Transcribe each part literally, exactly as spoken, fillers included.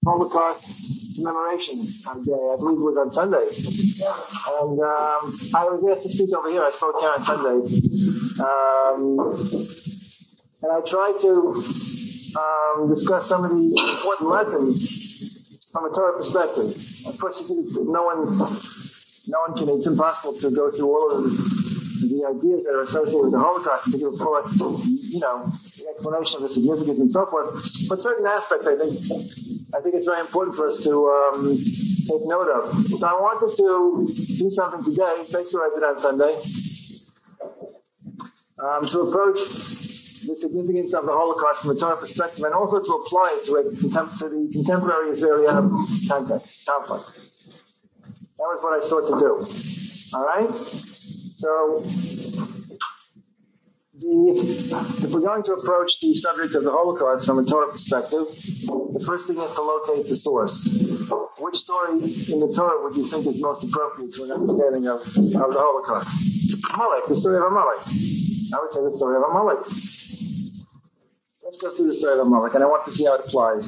Holocaust commemoration day. I believe it was on Sunday. And um, I was asked to speak over here. I spoke here on Sunday. Um, and I tried to um, discuss some of the important lessons from a Torah perspective. Of course, no one, no one can, it's impossible to go through all of the, the ideas that are associated with the Holocaust and to give a full, you know, the explanation of the significance and so forth. But certain aspects, I think, I think it's very important for us to um, take note of. So I wanted to do something today, basically I did on Sunday, um, to approach the significance of the Holocaust from a Torah perspective and also to apply it to, a contem- to the contemporary Israeli-Arab context, conflict. That was what I sought to do. All right? So, the, if we're going to approach the subject of the Holocaust from a Torah perspective, the first thing is to locate the source. Which story in the Torah would you think is most appropriate to an understanding of, of the Holocaust? Amalek, the story of Amalek. I would say the story of Amalek. Let's go through the story of Amalek, and I want to see how it applies.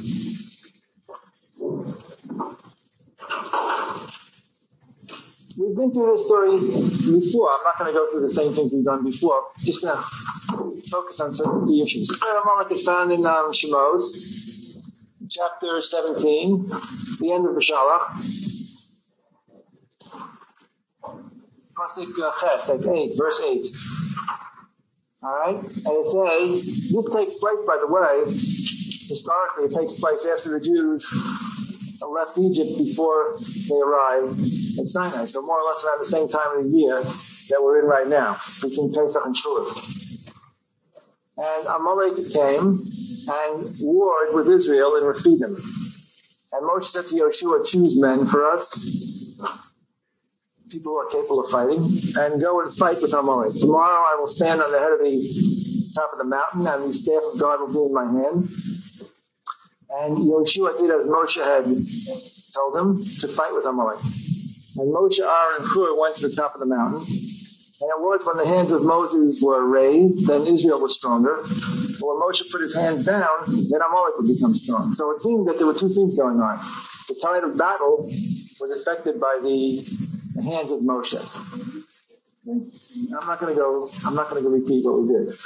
We've been through this story before. I'm not going to go through the same things we've done before. Just going to focus on certain key issues. The story of Amalek is found in um, Shemos, chapter seventeen, the end of the Shalach. Pasuk Ches, that's eight, verse eight. All right? And it says, this takes place, by the way, historically, it takes place after the Jews left Egypt before they arrived at Sinai. So more or less around the same time of the year that we're in right now, between Pesach and Shavuot. And Amalek came and warred with Israel in Rephidim. And Moshe said to Yoshua, choose men for us, people who are capable of fighting, and go and fight with Amalek. Tomorrow I will stand on the head of the top of the mountain, and the staff of God will be in my hand. And Yoshua did as Moshe had told him to fight with Amalek. And Moshe, Aaron, and Hur went to the top of the mountain. And it was when the hands of Moses were raised, then Israel was stronger. But when Moshe put his hands down, then Amalek would become strong. So it seemed that there were two things going on. The tide of battle was affected by the, the hands of Moshe. I'm not going to go. I'm not going to repeat what we did.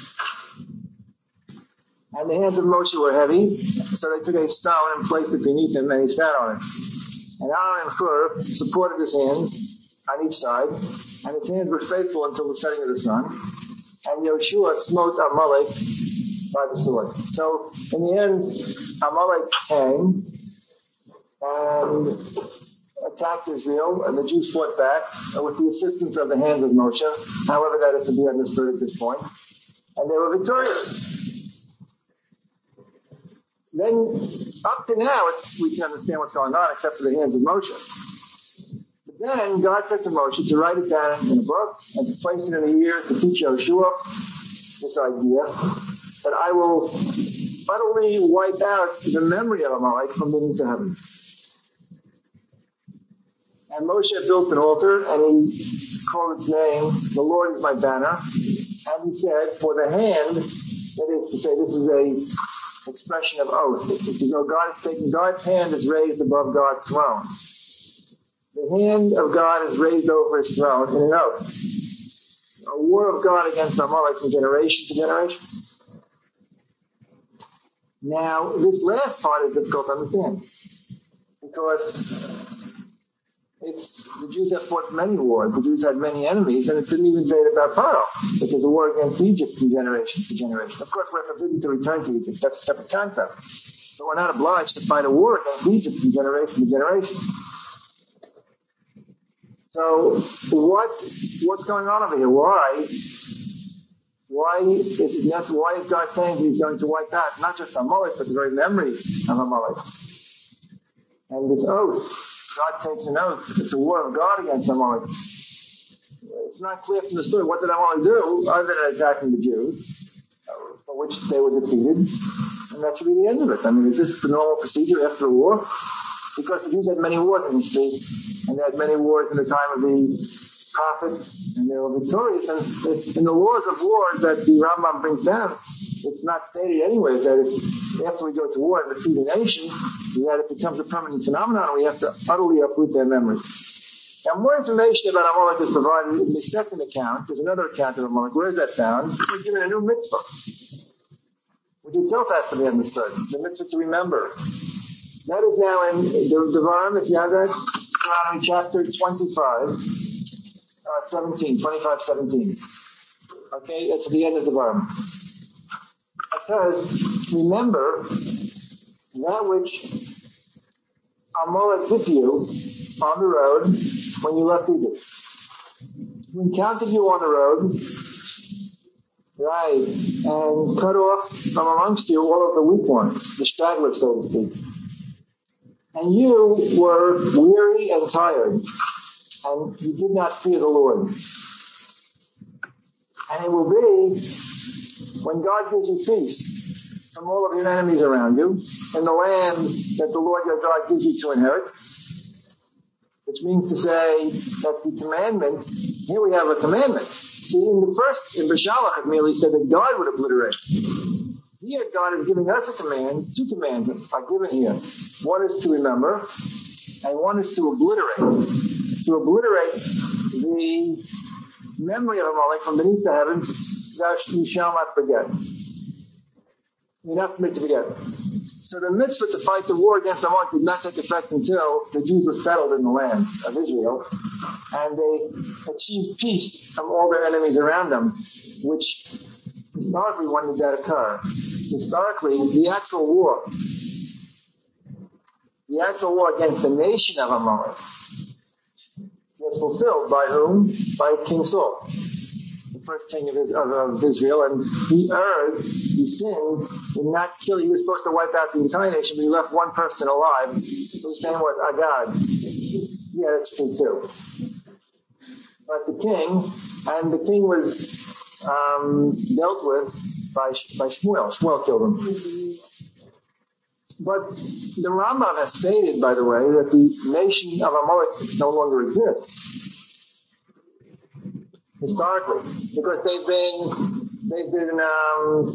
And the hands of Moshe were heavy, so they took a stone and placed it beneath him, and he sat on it. And Aaron and Hur supported his hands on each side, and his hands were faithful until the setting of the sun. And Yoshua smote Amalek by the sword. So in the end, Amalek came and attacked Israel, and the Jews fought back with the assistance of the hands of Moshe. However, that is to be understood at this point. And they were victorious. Then, up to now, it's, we can understand what's going on, except for the hands of Moshe. But then, God said to Moshe to write it down in a book and to place it in the ear to teach Yoshua this idea that I will utterly wipe out the memory of Amalek from beneath the heaven. And Moshe built an altar, and he called its name, "The Lord is my banner." And he said, for the hand, that is to say, this is a expression of oath. It's as though God is taking, God's hand is raised above God's throne. The hand of God is raised over his throne in an oath. A war of God against Amalek from generation to generation. Now, this last part is difficult to understand because it's, the Jews have fought many wars. The Jews had many enemies, and it didn't even say it about Pharaoh, which is a war against Egypt from generation to generation. Of course, we're forbidden to return to Egypt. That's a separate concept. But we're not obliged to fight a war against Egypt from generation to generation. So, what what's going on over here? Why? Why is it, why is God saying he's going to wipe out not just Amalek, but the very memory of Amalek? And this oath. God takes an oath. It's a war of God against Amalek. It's not clear from the story what did Amalek do other than attacking the Jews, for which they were defeated, and that should be the end of it. I mean, is this the normal procedure after a war? Because the Jews had many wars in history, and they had many wars in the time of the prophets, and they were victorious. And in the laws of war that the Rambam brings down, it's not stated anyway that if, after we go to war and defeat a nation, that it becomes a permanent phenomenon, we have to utterly uproot their memory. Now, more information about Amalek is provided in the second account. There's another account of Amalek. Where is that found? We're given a new mitzvah, which itself has to be understood. The mitzvah to remember. That is now in the Devarim, if you have that, Deuteronomy chapter twenty-five, uh, seventeen, twenty-five, seventeen. Okay, that's at the end of the Devarim. It says, remember that which Amalek did to you on the road when you left Egypt. He encountered you on the road, right, and cut off from amongst you all of the weak ones, the stragglers, so to speak. And you were weary and tired, and you did not fear the Lord. And it will be when God gives you peace from all of your enemies around you, in the land that the Lord your God gives you to inherit, which means to say that the commandment, here we have a commandment. See, in the first, in Beshalach, it merely said that God would obliterate. Here, God is giving us a command. Two commandments are given here. One is to remember, and one is to obliterate. To obliterate the memory of Amalek from beneath the heavens, thou you shall not forget. You're not permitted to forget. So the mitzvah to fight the war against Amalek did not take effect until the Jews were settled in the land of Israel, and they achieved peace from all their enemies around them, which historically, when did that occur? Historically, the actual war, the actual war against the nation of Amalek was fulfilled by whom? By King Saul, the first king of Israel, and he erred, he sinned, in not killing. He was supposed to wipe out the entire nation, but he left one person alive, whose name was Agag. Yeah, that's true too. But the king, and the king was um, dealt with by by Shmuel. Shmuel killed him. But the Rambam has stated, by the way, that the nation of Amalek no longer exists historically, because they've been they've been um,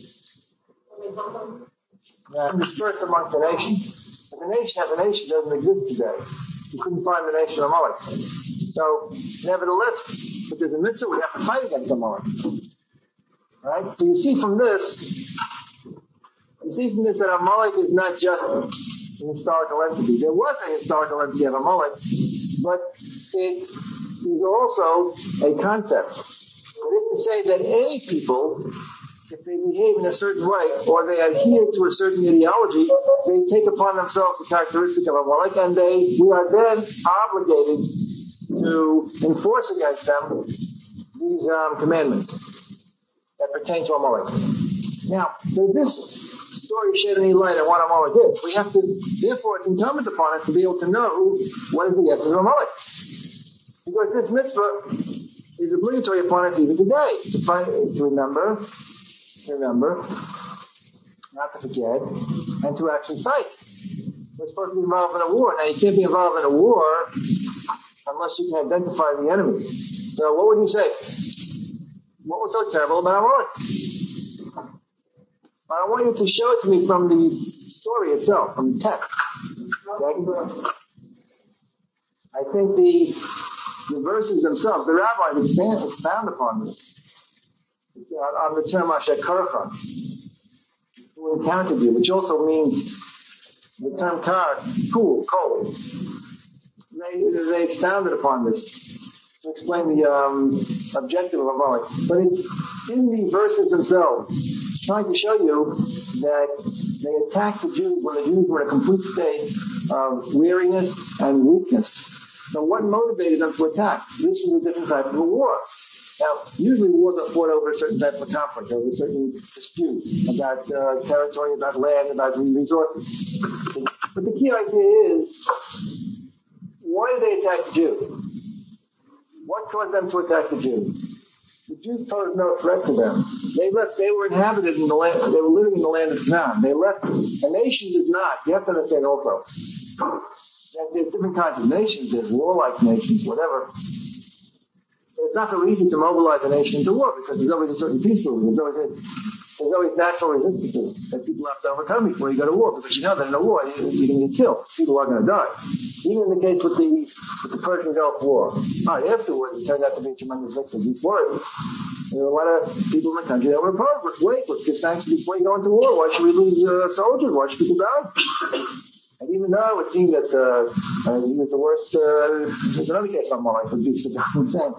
uh, dispersed amongst the nation. But the nation as a nation doesn't exist today. You couldn't find the nation of Amalek. So, nevertheless, but there's a mitzvah, we have to fight against Amalek. Right? So you see from this, you see from this that Amalek is not just an historical entity. There was a historical entity of Amalek, but it is also a concept. That is to say that any people, if they behave in a certain way, or they adhere to a certain ideology, they take upon themselves the characteristic of Amalek, and they we are then obligated to enforce against them these um, commandments that pertain to Amalek. Now, does this story shed any light on what Amalek is? We have to, therefore, it's incumbent upon us to be able to know what is the essence of Amalek. Because this mitzvah is obligatory upon us even today, to, find, to remember, to remember, not to forget, and to actually fight. We're supposed to be involved in a war. Now, you can't be involved in a war unless you can identify the enemy. So what would you say? What was so terrible about Amalek? I want you to show it to me from the story itself, from the text. Okay? I think the the verses themselves, the rabbis expand, expound upon this, on the term Asher Karcha, who encountered you, which also means the term kar, cool, cold. They, they expounded upon this to explain the um, objective of Amalek. But it's in the verses themselves, trying to show you that they attacked the Jews when the Jews were in a complete state of weariness and weakness. So what motivated them to attack? This was a different type of a war. Now, usually wars are fought over a certain type of conflict, over a certain dispute about uh, territory, about land, about resources. But the key idea is, why did they attack the Jews? What caused them to attack the Jews? The Jews posed no threat to them. They left. They were inhabited in the land. They were living in the land of Canaan. They left. A nation does not. You have to understand also that there's different kinds of nations. There's warlike nations, whatever. It's not so easy to mobilize a nation into war because there's always a certain peace movement. There's always a, there's always natural resistances that people have to overcome before you go to war, because you know that in a war you, you're going to get killed. People are going to die. Even in the case with the with the Persian Gulf War. All right, afterwards, it turned out to be a tremendous victory. Before it, there were a lot of people in the country that were opposed. Wait, let's give thanks before you go into war. Why should we lose uh, soldiers? Why should people die? And even though it seemed that uh, uh, he was the worst, uh, there's another case on my life would be Saddam Hussein.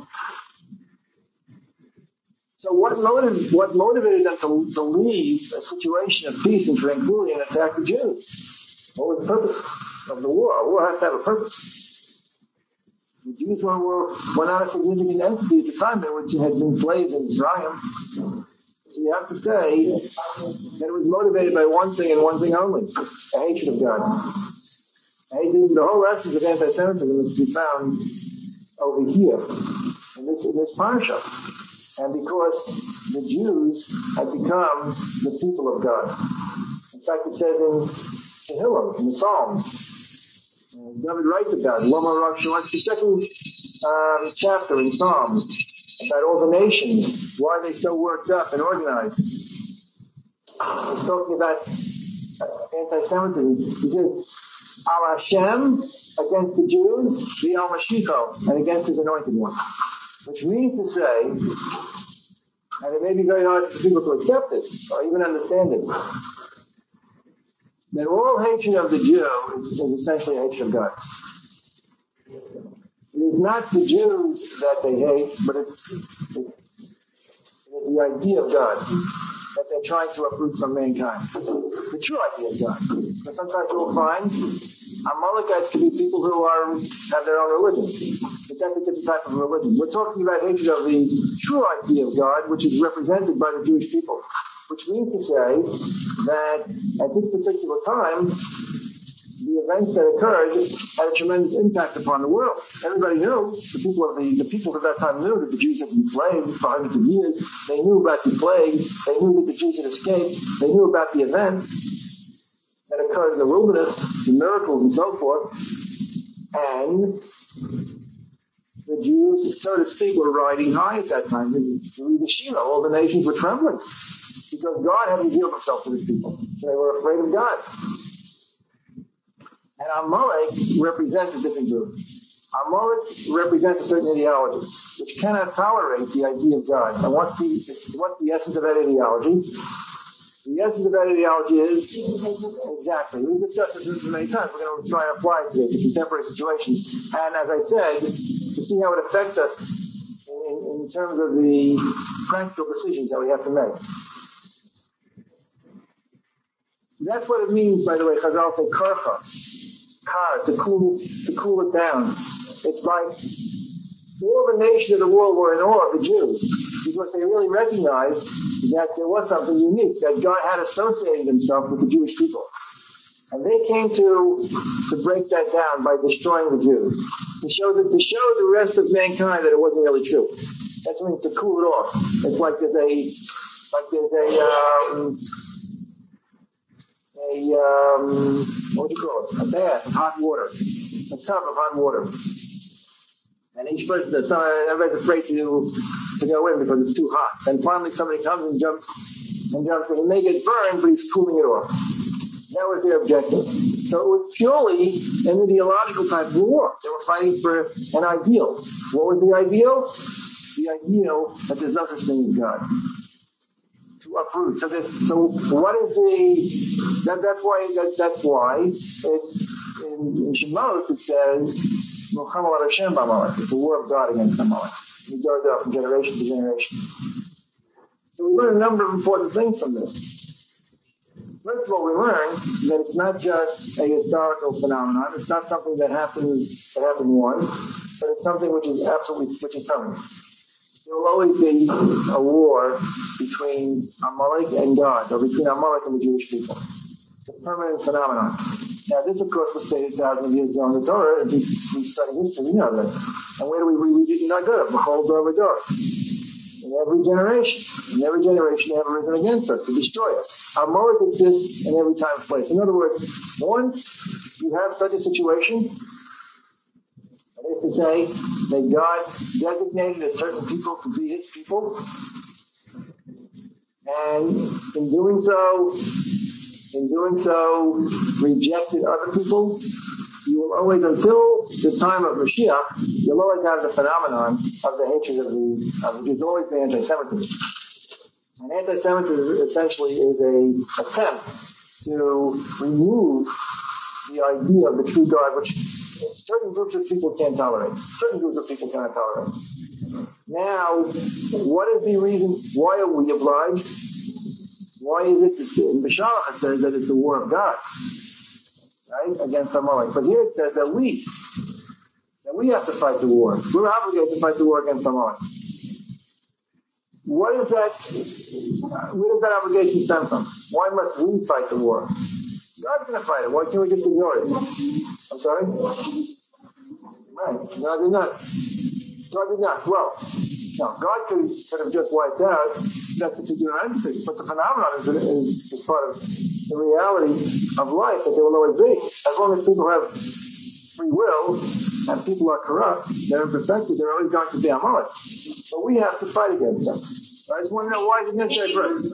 So what motivated, what motivated them to, to leave a situation of peace and tranquility and attack the Jews? What was the purpose of the war? A war has to have a purpose. The Jews were, were, were not a significant entity at the time. They were, had been slaves in Israel. So you have to say that it was motivated by one thing and one thing only, a hatred of God. And the whole essence of anti-Semitism is to be found over here, in this, in this parasha. And because the Jews had become the people of God. In fact, it says in Tehillim, in the Psalms, uh, David writes about Lama Rak Shalach, the second um, chapter in Psalms, about all the nations, why they so worked up and organized. He's talking about uh, anti-Semitism. He says, Al Hashem against the Jews, the Al Mashiach, and against his anointed one. Which means to say, and it may be very hard for people to accept it, or even understand it, that all hatred of the Jew is, is essentially hatred of God. It is not the Jews that they hate, but it's, it's, it's the idea of God that they're trying to uproot from mankind. The true idea of God. But sometimes you'll find Amalekites can be people who are have their own religion. But that's a different type of religion. We're talking about hatred of the true idea of God, which is represented by the Jewish people. Which means to say that at this particular time, the events that occurred had a tremendous impact upon the world. Everybody knew, the people of the, the people at that time knew that the Jews had been enslaved for hundreds of years. They knew about the plague. They knew that the Jews had escaped. They knew about the events that occurred in the wilderness, the miracles and so forth. And the Jews, so to speak, were riding high at that time. You read the Shiloh, all the nations were trembling because God had revealed himself to his people. They were afraid of God. And Amalek represents a different group. Amalek represents a certain ideology, which cannot tolerate the idea of God. And what's the, what's the essence of that ideology? The essence of that ideology is, exactly, we've discussed this many times, we're going to try and apply it to contemporary situations. And as I said, to see how it affects us in, in terms of the practical decisions that we have to make. That's what it means, by the way, Chazal say karcha, kar, to cool, to cool it down. It's like all the nations of the world were in awe of the Jews because they really recognized that there was something unique, that God had associated himself with the Jewish people. And they came to, to break that down by destroying the Jews, to show that, to show the rest of mankind that it wasn't really true. That's what it means to cool it off. It's like there's a, like there's a, um, a, um, what do you call it? A bath of hot water. A tub of hot water. And each person, everybody's afraid to, to go in because it's too hot. And finally somebody comes and jumps, and jumps in. He may get burned, but he's cooling it off. That was their objective. So it was purely an ideological type of war. They were fighting for an ideal. What was the ideal? The ideal that there's no such thing as God. To uproot. So, that, so what is the? That, that's why. That, that's why. It, in, in Shemos it says, "Milchama Hashem b'Amalek." It's the war of God against Amalek. It goes up from generation to generation. So we learn a number of important things from this. First of all, we learn that it's not just a historical phenomenon. It's not something that happens that happened once, but it's something which is absolutely which is permanent. There will always be a war between Amalek and God, or between Amalek and the Jewish people. It's a permanent phenomenon. Now, this, of course, was stated thousands of years ago in the Torah. As we, we study history, we know that. And where do we read it in our Torah? B'chol dor v'dor. In every generation. In every generation, they have risen against us to destroy us. Amalek exists in every time and place. In other words, once you have such a situation, that is to say, that God designated a certain people to be his people, and in doing so, in doing so, rejected other people, you will always, until the time of Mashiach, you'll always have the phenomenon of the hatred of the, of, which is always the anti-Semitism. And anti-Semitism essentially is a attempt to remove the idea of the true God, which certain groups of people can't tolerate. Certain groups of people cannot tolerate. Now, what is the reason? Why are we obliged? Why is it that in Beshalach it says that it's the war of God, right, against Amalek? But here it says that we, that we have to fight the war. We're obligated to fight the war against Amalek. What is that? Where does that obligation stem from? Why must we fight the war? God's going to fight it. Why can't we just ignore it? I'm sorry? Right. God did not. God did not. Well, no, God could, could have just wiped out that particular entity, but the phenomenon is, is, is part of the reality of life that there will always be. As long as people have free will and people are corrupt, they're imperfected, they're always going to be Amalek. But we have to fight against them. I just want to know why didn't it say first?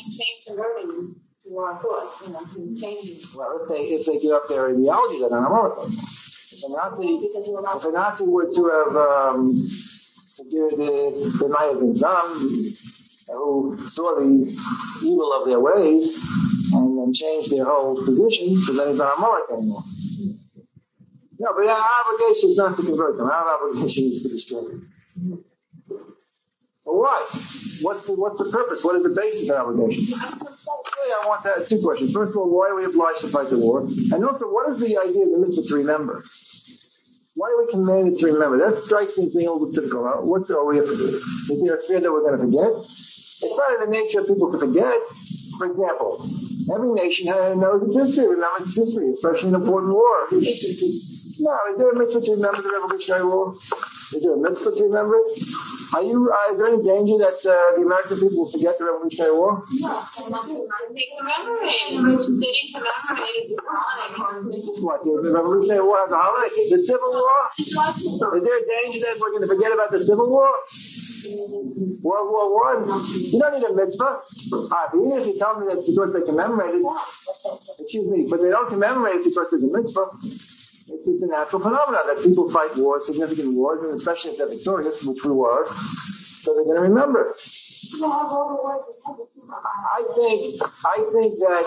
Well, if they if they give up their ideology, then I'm Amalek. If a Nazi, if a Nazi were to have, um, there, there might have been some who saw the evil of their ways and then changed their whole position, so then it's not Amalek anymore. No, but our obligation is not to convert them. Our obligation is to destroy them. But why? What's the, what's the purpose? What is the basis of our obligation? Really, I want to ask two questions. First of all, why are we obliged to fight the war? And also, what is the idea of the mitzvah to remember? Why are we commanded to remember? That strikes me as being a little bit difficult. What are we? Is there a fear that we're going to forget? It's not in the nature of people to forget. For example, every nation knows its history, remembers its history, especially an important war. No, is there a mitzvah to remember the Revolutionary War? Is there a mitzvah to remember it? Are you? Uh, is there any danger that uh, the American people will forget the Revolutionary War? No, they commemorate. Sitting commemorated the holiday. What? The Revolutionary War has a holiday? The Civil War? Is there a danger that we're going to forget about the Civil War? World War One? You don't need a mitzvah. Uh, but even if you tell me that because they commemorate it, excuse me, but they don't commemorate it because there's a mitzvah. It's, it's a natural phenomenon that people fight wars, significant wars, and especially if they're victorious, which we were, so they're going to remember. I think, I think that,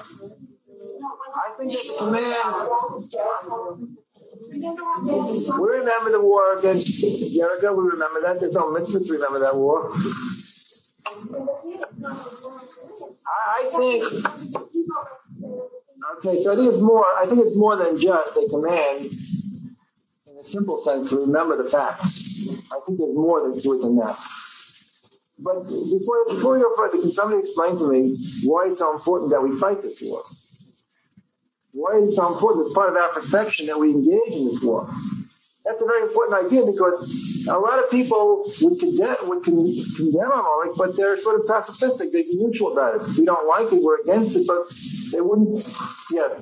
I think that the command, we remember the war against Jericho, we remember that. There's no mitzvah to remember that war. I, I think, okay, so I think it's more, I think it's more than just a command in a simple sense to remember the facts. I think there's more than to it than that. But before, before we go further, can somebody explain to me why it's so important that we fight this war? Why is it so important? It's part of our perfection that we engage in this war. That's a very important idea because a lot of people would condemn, would con- condemn Amalek, but they're sort of pacifistic. They'd be neutral about it. We don't like it, we're against it, but they wouldn't, yeah.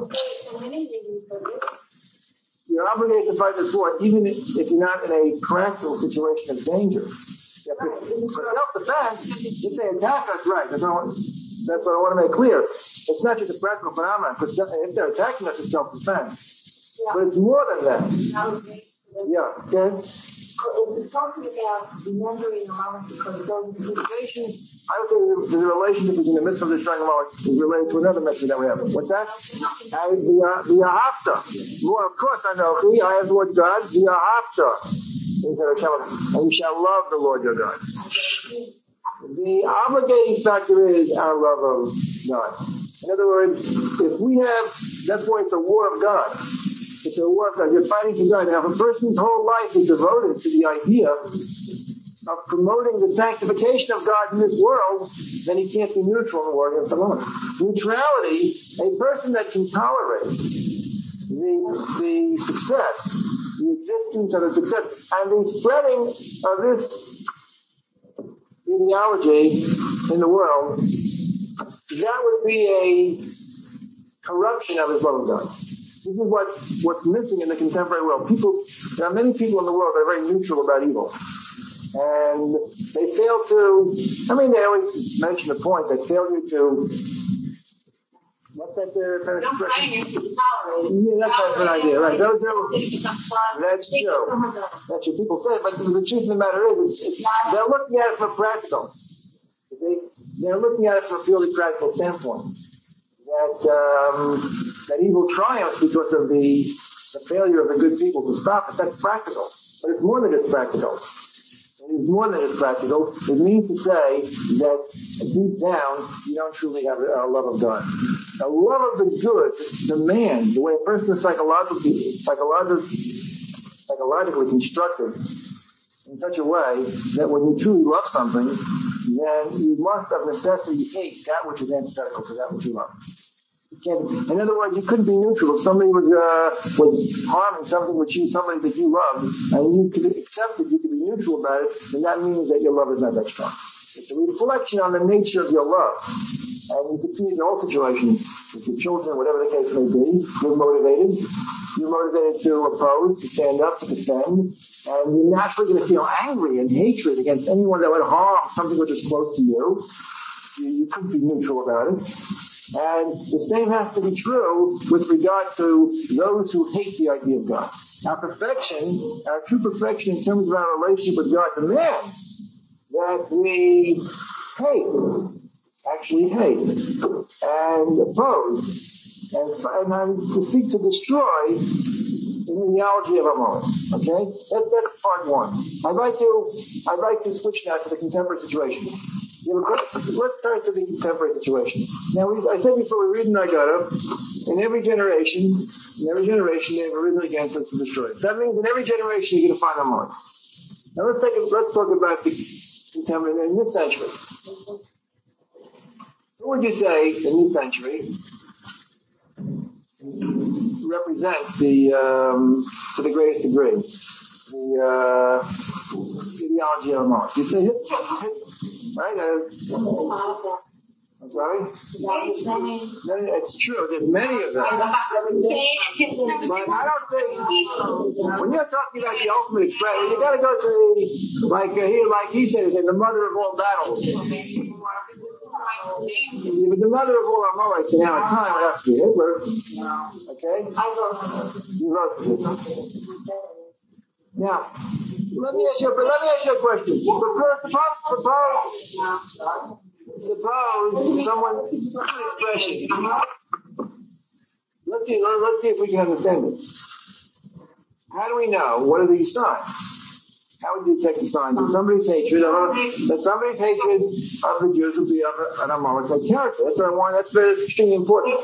You're obligated to fight this war, even if you're not in a practical situation of danger. For self-defense, if they attack us, right, that's what, that's what I want to make clear. It's not just a practical phenomenon, because if they're attacking us, it's self-defense. Yeah. But it's more than that. Yeah, okay? We're talking about remembering Amalek because those relation, I would say there's a relationship between the mitzvah of destroying Amalek is related to another mitzvah that we have. What's that? The Ahavta. Lord, of course I know. I have the word God. The Ahavta. And you shall love the Lord your God. The obligating factor is our love of God. In other words, if we have, that's why it's a war of God. It's a war of God. You're fighting for God. Now, if a person's whole life is devoted to the idea of promoting the sanctification of God in this world, then he can't be neutral in the war against the Lord. Neutrality, a person that can tolerate the, the success, the existence of the success, and the spreading of this ideology in the world, that would be a corruption of his love of God. This is what, what's missing in the contemporary world. People, there are many people in the world that are very neutral about evil. And they fail to, I mean, they always mention the point that failure to, what's that there? Kind of expression? Yeah, that's a good idea, right? Those are, that's true. That's what people say, but the truth of the matter is, it's, it's, they're looking at it from a practical. They, they're looking at it from a purely practical standpoint. That um, that evil triumphs because of the, the failure of the good people to stop it. That's practical. But it's more than it's practical. It is more than it's practical. It means to say that deep down, you don't truly have a, a love of God. A love of the good demands, the way a person is psychologically, psychologically, psychologically constructed in such a way that when you truly love something, then you must of necessity hate that which is antithetical to that which you love. You can't, in other words, you couldn't be neutral. If somebody was uh, was harming something which you, somebody that you loved, and you could accept it, you could be neutral about it, then that means that your love is not that strong. It's a reflection on the nature of your love. And you can see it in all situations, with your children, whatever the case may be, you're motivated. You're motivated to oppose, to stand up, to defend, and you're naturally going to feel angry and hatred against anyone that would harm something which is close to you. You, you couldn't be neutral about it. And the same has to be true with regard to those who hate the idea of God. Our perfection, our true perfection in terms of our relationship with God demands that we hate, actually hate, and oppose, and, and, and to seek to destroy the ideology of Amalek. Okay? That, that's part one. I'd like to I'd like to switch now to the contemporary situation. Let's turn to the contemporary situation. Now, we, I said before, we read in Nagara, in every generation, in every generation, they have arisen against us to destroy it. That means in every generation, you're going to find Amalek. Now, let's take a, let's talk about the contemporary in this century. What would you say in this century represents the, um, to the greatest degree, the uh, ideology of Amalek? You say Hitler. Right? Uh, I'm sorry? It's true. There's many of them. But I don't think, when you're talking about the ultimate expression, you got to go to the, like uh, here, like he says, the mother of all battles. Yeah, but the mother of all Amalek in our time would have to be Hitler. Okay? You wrote for Hitler. Now, let me ask you, but let me ask you a question. Suppose, suppose, suppose someone, an expression. Let's see, let's see if we can understand it. How do we know? What are these signs? How would you detect the signs of somebody's hatred of that somebody's hatred of the Jews would be of an Amalekite character? That's what I want. That's very extremely important.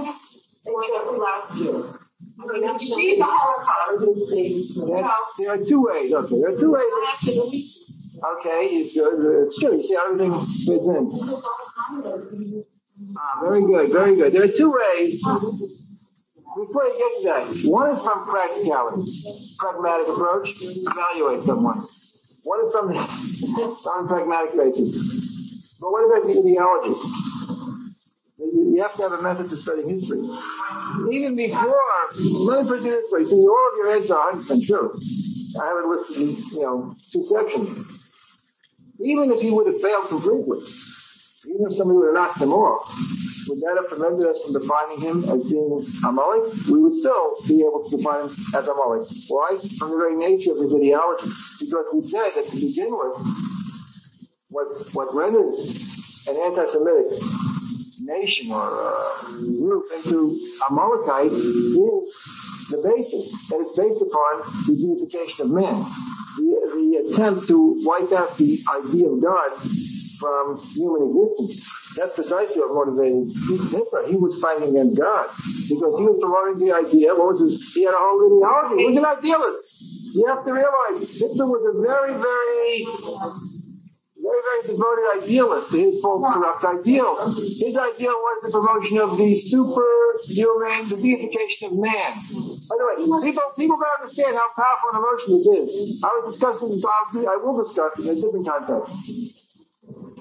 Read the Holocaust. There are two ways. Okay, there are two ways. Okay, it's good. It's good. You see how everything fits in. Ah, very good, very good. There are two ways. Before you get to that, one is from practicality, pragmatic approach, evaluate someone. One is from on a pragmatic basis. But what about the ideology? You have to have a method to study history. Even before, let me put it this way. See, all of your heads are one hundred percent true. I have it listed in, you know, two sections. Even if you would have failed completely, even if somebody would have knocked him off, would that have prevented us from defining him as being Amalek? We would still be able to define him as Amalek. Why? From the very nature of his ideology. Because we said that to begin with, what, what renders an anti-Semitic nation or uh, group into Amalekite is the basis, that it's based upon the deification of man. The, the attempt to wipe out the idea of God from human existence. That's precisely what motivated Hitler. He was fighting against God because he was promoting the idea. What was his, he had a whole ideology. He was an idealist. You have to realize Hitler was a very, very very, very devoted idealist to his false corrupt ideal. His ideal was the promotion of the superhuman, the deification of man. By the way, people, people don't understand how powerful an emotion this is. I was discussing this, I will discuss it in a different context.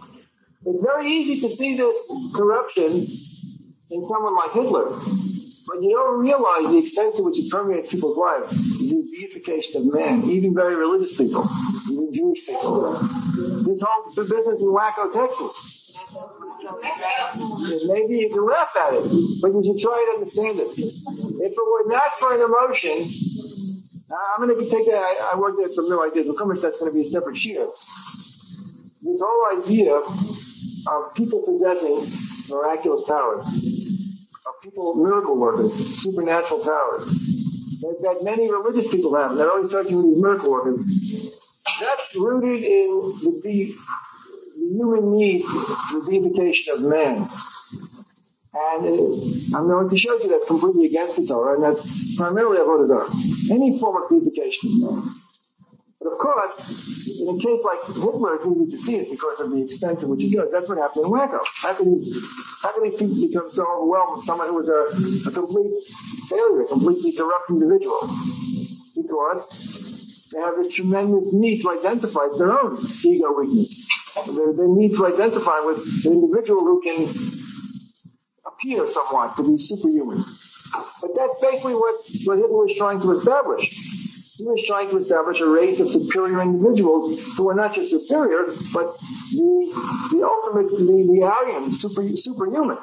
It's very easy to see this corruption in someone like Hitler. But you don't realize the extent to which it permeates people's lives, the deification of man, even very religious people, even Jewish people. This whole business in Waco, Texas. Maybe you can laugh at it, but you should try to understand it. If it were not for an emotion, I'm going to take that. I, I worked at some new ideas. Of course, that's going to be a separate shear. This whole idea of people possessing miraculous powers, of people, miracle workers, supernatural powers, that, that many religious people have, and they're always talking with these miracle workers, that's rooted in the deep, the human need, the deification of man. And uh, I'm going to show you that's completely against the Torah, and that's primarily avodah zarah. Any form of deification of man. But of course, in a case like Hitler, it's easy to see it because of the extent to which it goes. That's what happened in Waco. How can these, how can these people become so overwhelmed with someone who was a, a complete failure, a completely corrupt individual? Because they have this tremendous need to identify their own ego weakness. They, they need to identify with an individual who can appear somewhat to be superhuman. But that's basically what, what Hitler was trying to establish. He was trying to establish a race of superior individuals who were not just superior, but the the ultimate, the, the Aryan, super, superhuman.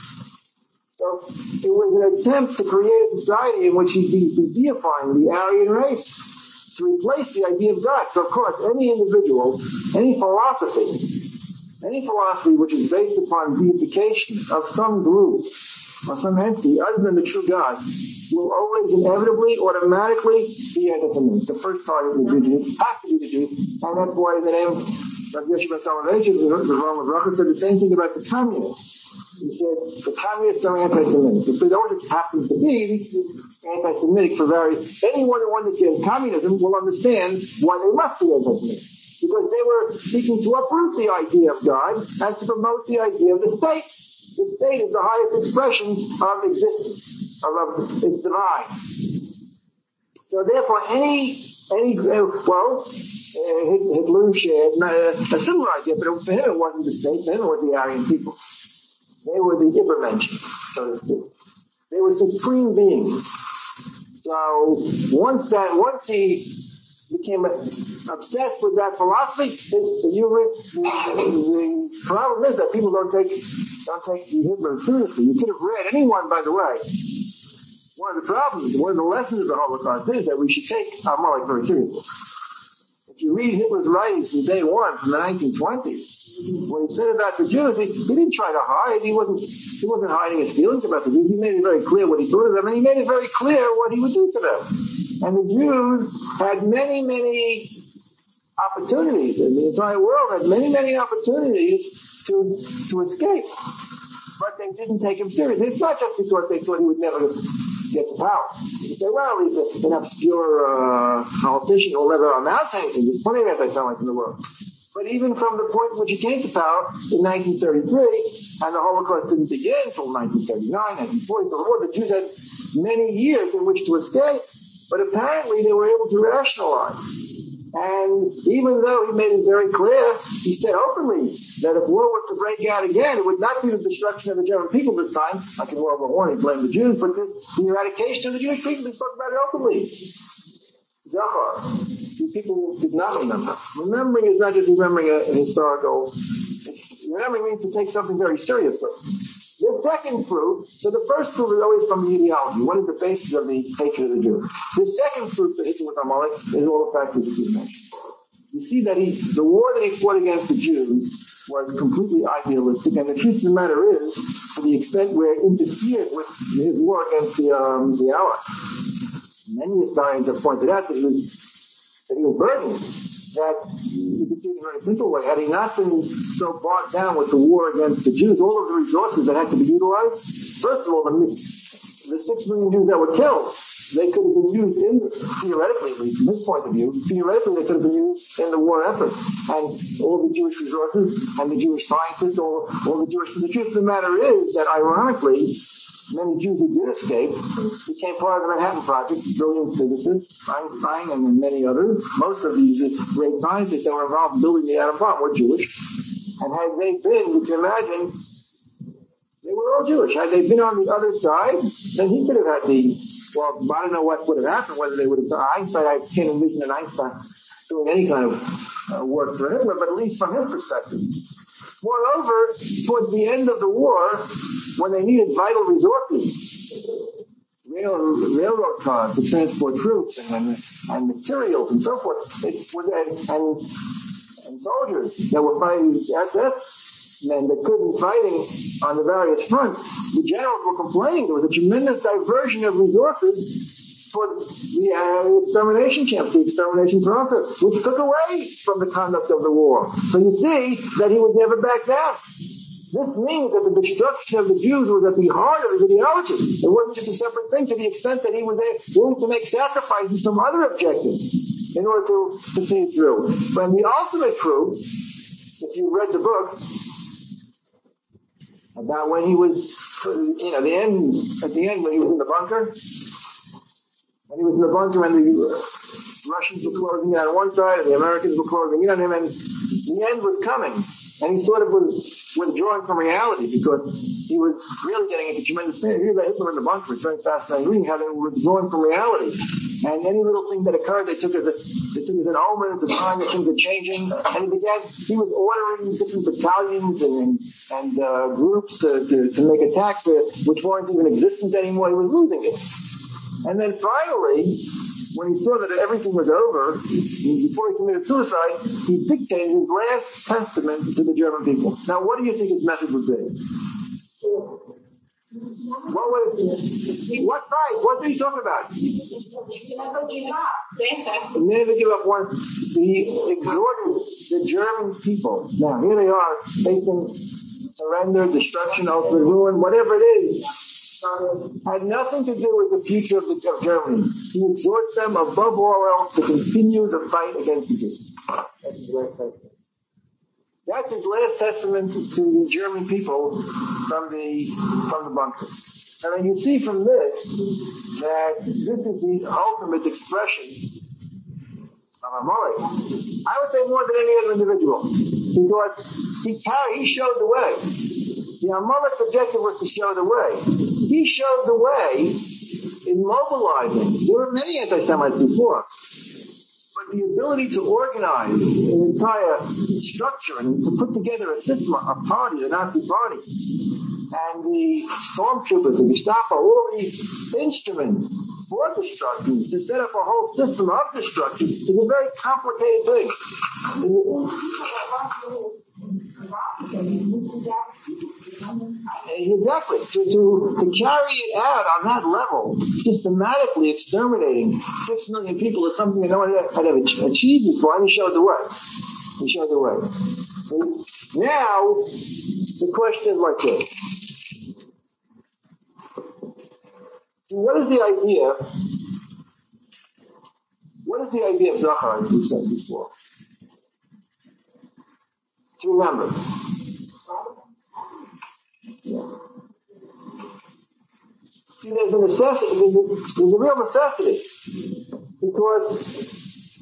So it was an attempt to create a society in which he'd be, be deifying the Aryan race, to replace the idea of God. So of course, any individual, any philosophy, any philosophy which is based upon deification of some group or some entity other than the true God will always inevitably, automatically be anti-Semitic. The first target of the Jews has to be the Jews, and that's why the name of Yeshua Salvation, the Roman Rucker, said the same thing about the communists. He said the communists are anti-Semitic. If they don't just happen to be anti-Semitic for various, anyone who understands communism will understand why they must be anti-Semitic. Because they were seeking to uproot the idea of God and to promote the idea of the state. The state is the highest expression of existence, of, of it's divine. So therefore, any any uh, well, uh, Hitler shared uh, a similar idea, but for him it wasn't the state. For him it was the Aryan people. They were the Übermenschen, so to speak. They were supreme beings. So once that, once he became obsessed with that philosophy, the, the, the problem is that people don't take don't take Hitler seriously. You could have read anyone, by the way. One of the problems, one of the lessons of the Holocaust is that we should take Amalek very seriously. If you read Hitler's writings from day one, from the nineteen twenties, what he said about the Jews, he, he didn't try to hide. He wasn't he wasn't hiding his feelings about the Jews. He made it very clear what he thought of them, and he made it very clear what he would do to them. And the Jews had many, many opportunities, and the entire world had many, many opportunities to to escape. But they didn't take him seriously. It's not just because they thought he would never get to power. You say, well, he's an obscure uh, politician who will never amount to anything. There's plenty of anti-Semites in the world. But even from the point in which he came to power in nineteen thirty-three, and the Holocaust didn't begin until nineteen thirty-nine, nineteen forty, the Jews had many years in which to escape. But apparently they were able to rationalize. And even though he made it very clear, he said openly that if war was to break out again, it would not be the destruction of the German people this time, like in World War One, he blamed the Jews, but this, the eradication of the Jewish people. He spoke about it openly. Zachar. These people did not remember. Remembering is not just remembering a, a historical. Remembering means to take something very seriously. The second proof, so the first proof is always from the ideology. What is the basis of the hatred of the Jews? The second proof that Hitler was Amalek is all the factors that you mentioned. You see that he, the war that he fought against the Jews was completely idealistic, and the truth of the matter is, to the extent where it interfered with his war against the um, the Allies. Many historians have pointed out that he was that he was burdened. That you could see it in a very simple way. Had he not been so bogged down with the war against the Jews, all of the resources that had to be utilized, first of all, the, the six million Jews that were killed, they could have been used in, theoretically, at least from his point of view, theoretically they could have been used in the war effort. And all the Jewish resources and the Jewish scientists, all, all the Jewish, the truth of the matter is that ironically, many Jews who did escape became part of the Manhattan Project, brilliant physicists, Einstein and many others. Most of these great scientists that were involved in building the atom bomb were Jewish. And had they been, you can imagine, They were all Jewish. Had they been on the other side, then he could have had the, well, I don't know what would have happened, whether they would have done Einstein. I can't envision an Einstein doing any kind of uh, work for Hitler, but at least from his perspective. Moreover, towards the end of the war, when they needed vital resources, rail, railroad cars to transport troops and, and materials and so forth, it was a, and, and soldiers that were fighting S S men that couldn't be fighting on the various fronts, the generals were complaining there was a tremendous diversion of resources towards the uh, extermination camps, the extermination process, which took away from the conduct of the war. So you see that he would never back down. This means that the destruction of the Jews was at the heart of his ideology. It wasn't just a separate thing to the extent that he was willing to make sacrifices from other objectives in order to, to see it through. But the ultimate proof, if you read the book, about when he was, you know, the end, at the end when he was in the bunker, when he was in the bunker and the Russians were closing in on one side and the Americans were closing in on him, and the end was coming. And he sort of was withdrawing from reality because he was really getting into tremendous pain. Here's Hitler in the bunker. It's very fascinating reading how they were withdrawing from reality. And any little thing that occurred, they took as a, they took as an omen, as a sign that things are changing. And he began, he was ordering different battalions and, and uh, groups to, to, to make attacks which weren't even existent anymore. He was losing it. And then finally, when he saw that everything was over, before he committed suicide, he dictated his last testament to the German people. Now, what do you think his message would be? What was what fight? What are you talking about? Never give up. Never give up once. He exhorted the German people. Now, here they are facing surrender, destruction, ultimate ruin, whatever it is. Had nothing to do with the future of, the, of Germany. He exhorts them above all else to continue the fight against the Jews. That's his last testament. That's his last testament to the German people from the from the bunker. And then you see from this that this is the ultimate expression of Amalek. I would say more than any other individual, because he carried, he showed the way. The Amalek's objective was to show the way. He showed the way in mobilizing. There were many anti-Semites before, but the ability to organize an entire structure and to put together a system, a party, a Nazi party, and the stormtroopers, the Gestapo, all these instruments for destruction, to set up a whole system of destruction is a very complicated thing. Exactly. To, to, to carry it out on that level, systematically exterminating six million people is something that no one had ever achieved before, and he showed the way. He showed the way. And now, the question is like this. What is the idea? What is the idea of Zachar, as we said before? To remember. Yeah. See, there's a necessity, there's a, there's a real necessity, because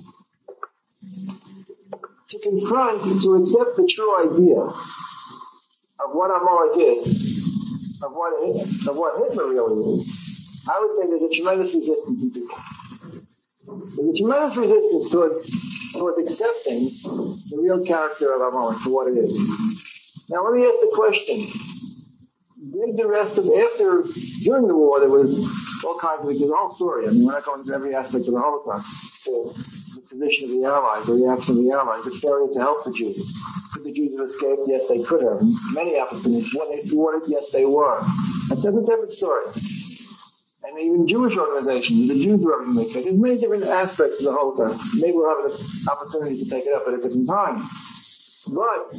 to confront, to accept the true idea of what Amalek is, of what, of what Hitler really is, I would say there's a tremendous resistance in people. There's a tremendous resistance towards, towards accepting the real character of Amalek for what it is. Now let me ask the question. Did the rest of, after, during the war, there was all kinds of, there's a whole story. I mean, we're not going into every aspect of the Holocaust. So, the position of the Allies, the reaction of the Allies, the failure to help the Jews. Could the Jews have escaped? Yes, they could have. Many applicants, were they thwarted? Yes, they were. That's a different story. And even Jewish organizations, the Jews were in the case. There's many different aspects of the Holocaust. Maybe we'll have an opportunity to take it up at a different time. But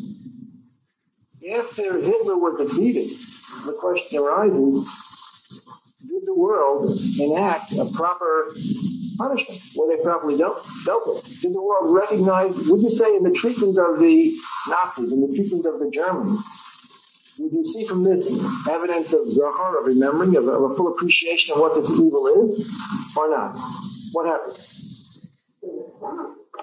after Hitler was defeated, the question arises, did the world enact a proper punishment? Were they properly dealt, dealt with? Did the world recognize, would you say in the treatment of the Nazis, in the treatment of the Germans, would you see from this evidence of Zachar, of remembering, of, of a full appreciation of what this evil is, or not? What happened?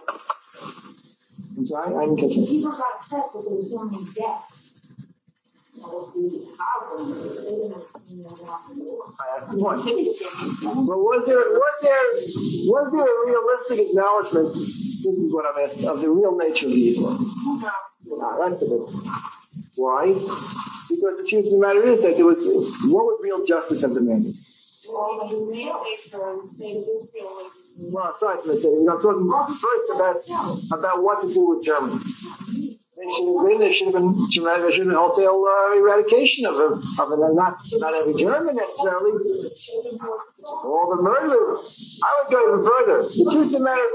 I'm sorry, I didn't catch it. People got upset that they were doing death. I have the point. But was there, was there, was there a realistic acknowledgement, this is what I'm asking, of the real nature of the evil? No, that's it. Why? Because the truth of the matter is that there was, what would real justice have demanded? Well, aside from that, I'm talking first about, about what to do with Germany. There should have been, there should have been, there should have been wholesale uh, eradication of them, of them, not, not every German necessarily. All the murderers. I would go even further. The truth of the matter,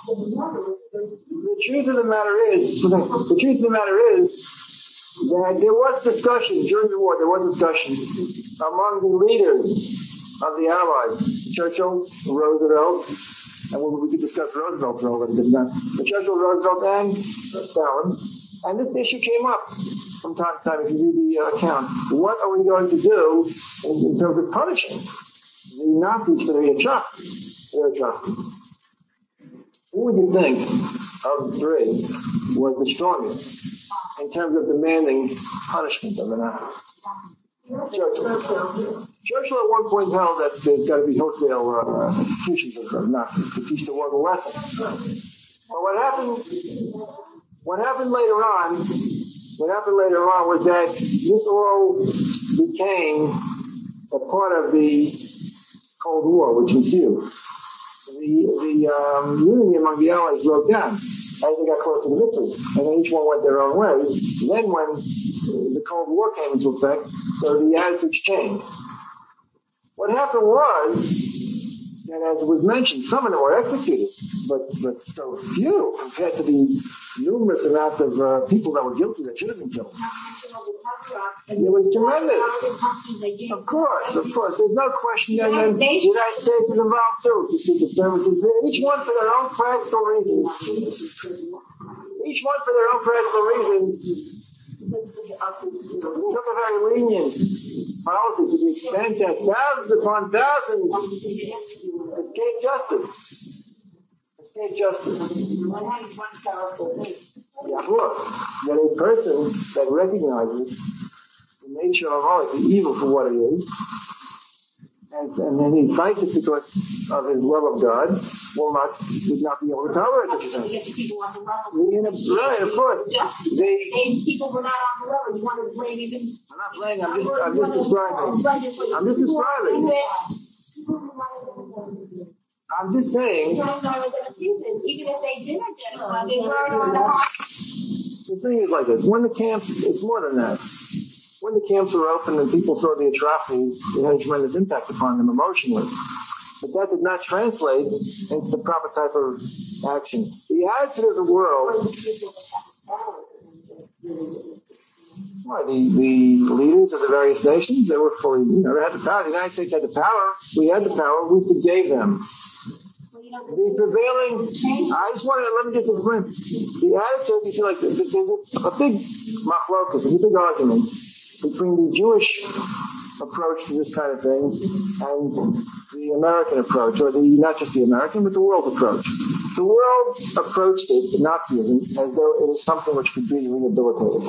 the truth of the matter is, the truth of the matter is that there was discussion during the war. There was discussion among the leaders of the Allies, Churchill, Roosevelt, and we could discuss Roosevelt for all that it did not. But Churchill, Roosevelt, and Stalin. And this issue came up from time to time if you read the uh, account. What are we going to do in, in terms of punishing the Nazis for the atrocities? Their atrocities? Who would you think of the three was the strongest in terms of demanding punishment of the Nazis? Churchill. Churchill at one point held that there's got to be wholesale uh, executions of Nazis to teach the world a lesson. But what happened? What happened later on? What happened later on was that this all became a part of the Cold War, which ensued. The the um, unity among the Allies broke down as they got closer to victory, and then each one went their own way. Then, when the Cold War came into effect, so the attitudes changed. What happened was, and as it was mentioned, some of them were executed, but but so few compared to the numerous amount of uh, people that were guilty that should have been killed. It was tremendous. Of course, of course. There's no question that the United States is involved too to seek the services. Each one for their own practical reasons. Each one for their own practical reasons took a very lenient policy to the extent that thousands upon thousands escaped justice. Escaped justice. Yeah, look, that a person that recognizes the nature of life, the evil for what it is, and, and then he fights it because of his love of God, will not would not be able to tolerate such a thing. Right, of course. They, people were not on the level. You want to blame even? I'm not blaming. I'm just, I'm just describing. I'm just describing. I'm just saying. Even if they did identify, they weren't on the heart. The thing is like this. When the camps, it's more than that. When the camps were open and people saw the atrocities, it had a tremendous impact upon them emotionally. But that did not translate into the proper type of action. The attitude of the world, why, the, the leaders of the various nations, they were fully, you know, they had the power. The United States had the power. We had the power. We forgave them. The prevailing, I just want to, let me just explain. The attitude, you feel like there's a, a big machlokas, there's a big argument between the Jewish approach to this kind of thing and the American approach, or the not just the American, but the world approach. The world approached it, Nazism, as though it is something which could be rehabilitated.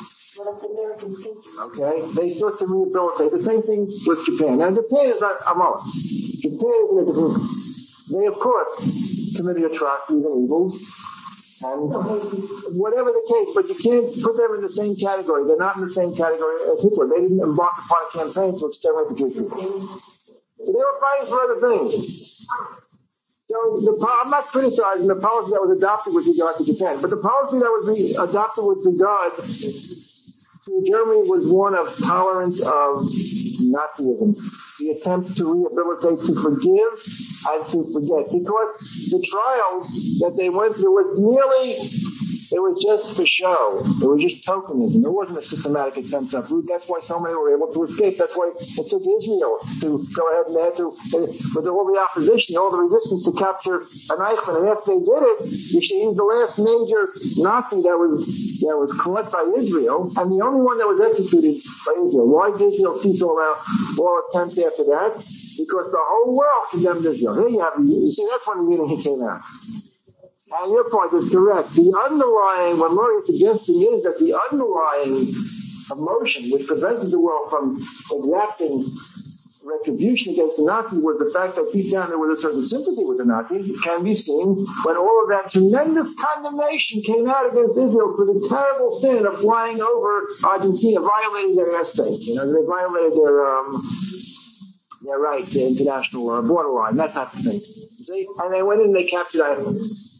Okay? They sought to rehabilitate. The same thing with Japan. Now, Japan is not Amalek. Japan is in a different. They, of course, committed atrocities and evils, and whatever the case, but you can't put them in the same category. They're not in the same category as Hitler. They didn't embark upon a campaign to exterminate the Jewish people. So they were fighting for other things. So the, I'm not criticizing the policy that was adopted with regard to Japan, but the policy that was re- adopted with regard to Germany was one of tolerance of Nazism. The attempt to rehabilitate, to forgive, and to forget. Because the trials that they went through was merely, it was just for show. It was just tokenism. It wasn't a systematic attempt to uproot. That's why so many were able to escape. That's why it took Israel to go ahead and they had to, with all the opposition, all the resistance to capture an Eichmann. And after they did it, he was the last major Nazi that was that was caught by Israel, and the only one that was executed by Israel. Why did Israel cease all our all attempts after that? Because the whole world condemned Israel. There you have it. You see, that's when the meaning he came out. And your point is correct. The underlying, what Murray is suggesting is that the underlying of motion, which prevented the world from exacting retribution against the Nazis, was the fact that deep down there was a certain sympathy with the Nazis. It can be seen when all of that tremendous condemnation came out against Israel for the terrible sin of flying over Argentina, violating their airspace. You know, they violated their um, their right, the international uh, borderline, that type of thing. You see? And they went in and they captured Ireland.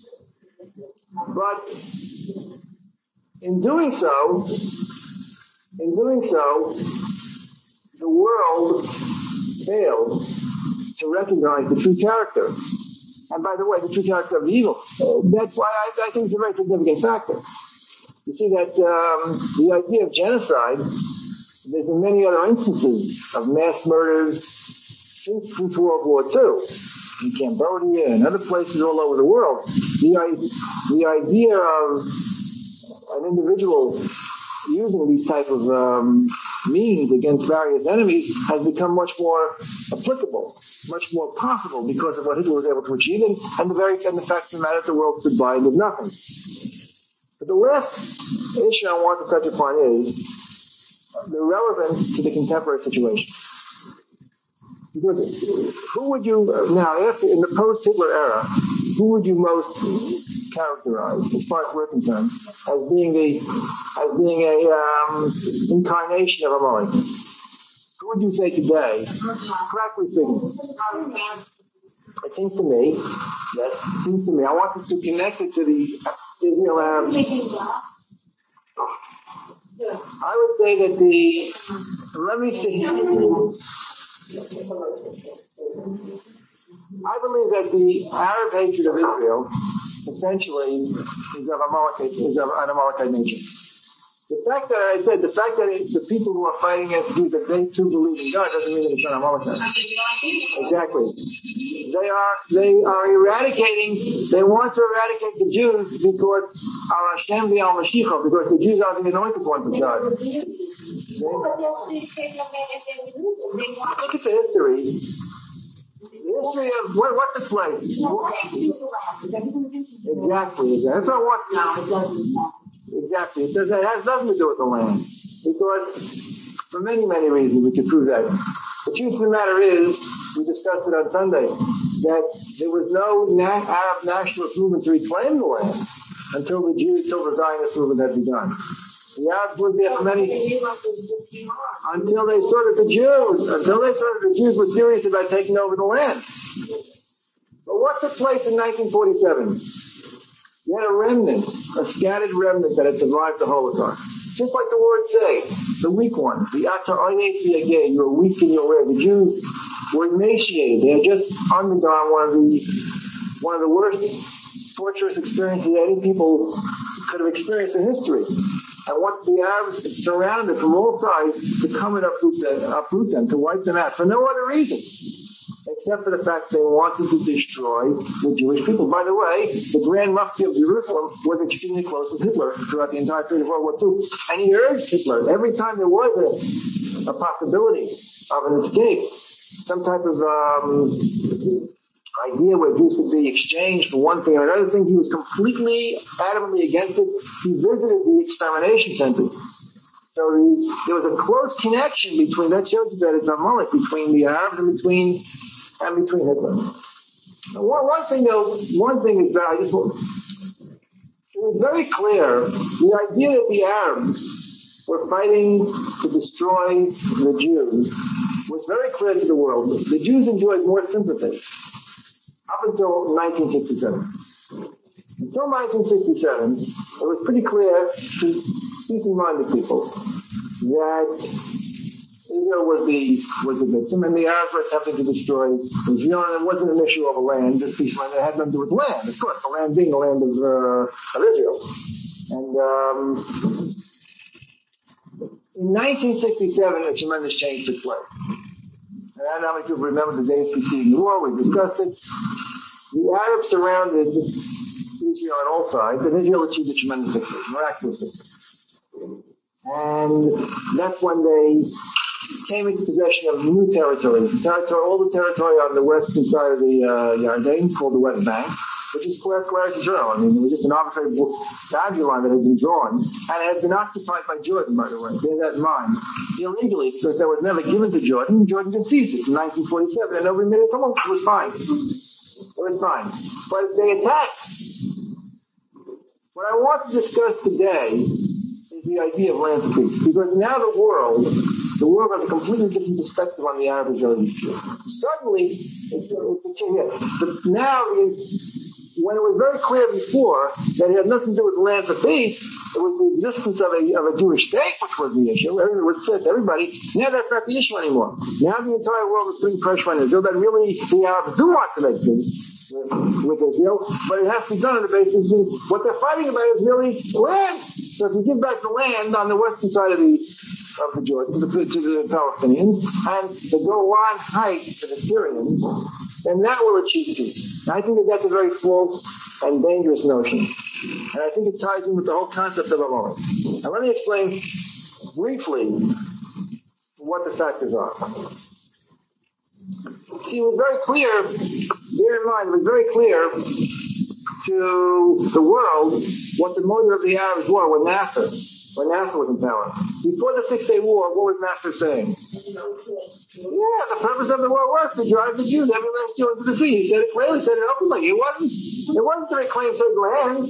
But in doing so, in doing so, the world failed to recognize the true character. And by the way, the true character of the evil. Uh, that's why I, I think it's a very significant factor. You see that um, the idea of genocide, there's been many other instances of mass murders since, since World War Two, in Cambodia and other places all over the world. The, the idea of an individual using these type of um, means against various enemies has become much more applicable, much more possible because of what Hitler was able to achieve, and, and the very and the fact of the matter, the world stood by and did nothing. But the last issue I want to touch upon is the relevance to the contemporary situation. Because who would you now, after in the post-Hitler era, who would you most characterize, as far as we're concerned, as being the as being a um, incarnation of Amalek? Who would you say today, practically speaking? It seems to me, yes, it seems to me. I want us to connect it to the Israel Arab. I would say that the. Let me see. I believe that the Arab hatred of Israel essentially is of Amalekite, is of an Amalekite nature. The fact that I said, the fact that it, the people who are fighting against Jews, that they too believe in God, doesn't mean that it's not Amalekite. Exactly. They are they are eradicating. They want to eradicate the Jews because our Hashem al Mashiach, because the Jews are the anointed ones of God. Look at the history. The history of what, what took place. Exactly. That's what I want now. Exactly. It, does, it has nothing to do with the land. Because for many, many reasons we can prove that. The truth of the matter is, we discussed it on Sunday, that there was no na- Arab nationalist movement to reclaim the land until the Jews, until the Zionist movement had begun. The Arabs lived there for many, until they saw that the Jews, until they saw that the Jews were serious about taking over the land. But what took place in nineteen forty-seven? You had a remnant, a scattered remnant that had survived the Holocaust. Just like the words say, the weak ones, the Ata Oynei Fiageh, you're weak in your way. The Jews were emaciated. They had just undergone one of the one of the worst torturous experiences that any people could have experienced in history. And what the Arabs surrounded from all sides to come and uproot them, uproot them, to wipe them out for no other reason except for the fact they wanted to destroy the Jewish people. By the way, the Grand Mufti of Jerusalem was extremely close with Hitler throughout the entire period of World War Two. And he urged Hitler, every time there was a, a possibility of an escape, some type of um, idea where Jews could be exchanged for one thing or another thing, he was completely adamantly against it. He visited the extermination centers. So the, there was a close connection between, that shows that it's Amalek, between the Arabs and between and between Hitler. Now, one, one thing though, one thing is that I just want, it was very clear, the idea that the Arabs were fighting to destroy the Jews was very clear to the world. The Jews enjoyed more sympathy up until nineteen sixty-seven. Until nineteen sixty-seven, it was pretty clear to peace-minded people that Israel was the was the victim, and the Arabs were attempting to destroy Israel. And it wasn't an issue of a land, just peace. It had nothing to do with land, of course. The land being the land of, uh, of Israel. And um, in nineteen sixty-seven, a tremendous change took place. And I don't know how many people remember the days preceding the war. We discussed it. The Arabs surrounded Israel on all sides, and Israel achieved a tremendous victory, miraculous victory. And that's when they came into possession of new territory. territory all the territory on the western side of the uh, Yarden, called the West Bank, which is Claire Claire's Israel. I mean, it was just an arbitrary boundary line that had been drawn, and it had been occupied by Jordan, by the way. Bear that in mind. Illegally, because that was never given to Jordan. Jordan just seized it in nineteen forty-seven, and nobody made it come on. It was fine. It was fine. But they attacked. What I want to discuss today is the idea of land for peace, because now the world, the world has a completely different perspective on the Arab-Israeli issue. Suddenly, it's, it's a change here. But now, is, when it was very clear before that it had nothing to do with land for peace, it was the existence of a of a Jewish state, which was the issue. It was said to everybody. Now that's not the issue anymore. Now the entire world is putting pressure on Israel that really the Arabs do want to make peace with Israel, but it has to be done on the basis of what they're fighting about is really land. So if you give back the land on the western side of the of the Jordan to the, to the Palestinians and the Golan Heights to the Syrians, then that will achieve peace. And I think that that's a very false and dangerous notion. And I think it ties in with the whole concept of alone. Now let me explain briefly what the factors are. See, it was very clear, bear in mind, it was very clear to the world what the motive of the Arabs were when Nasser, when Nasser was in power. Before the Six-Day War, what was Nasser saying? Yeah, the purpose of the war was to drive the Jews, every last Jew into the sea. He said it clearly, said it openly. It wasn't, it wasn't to reclaim certain land.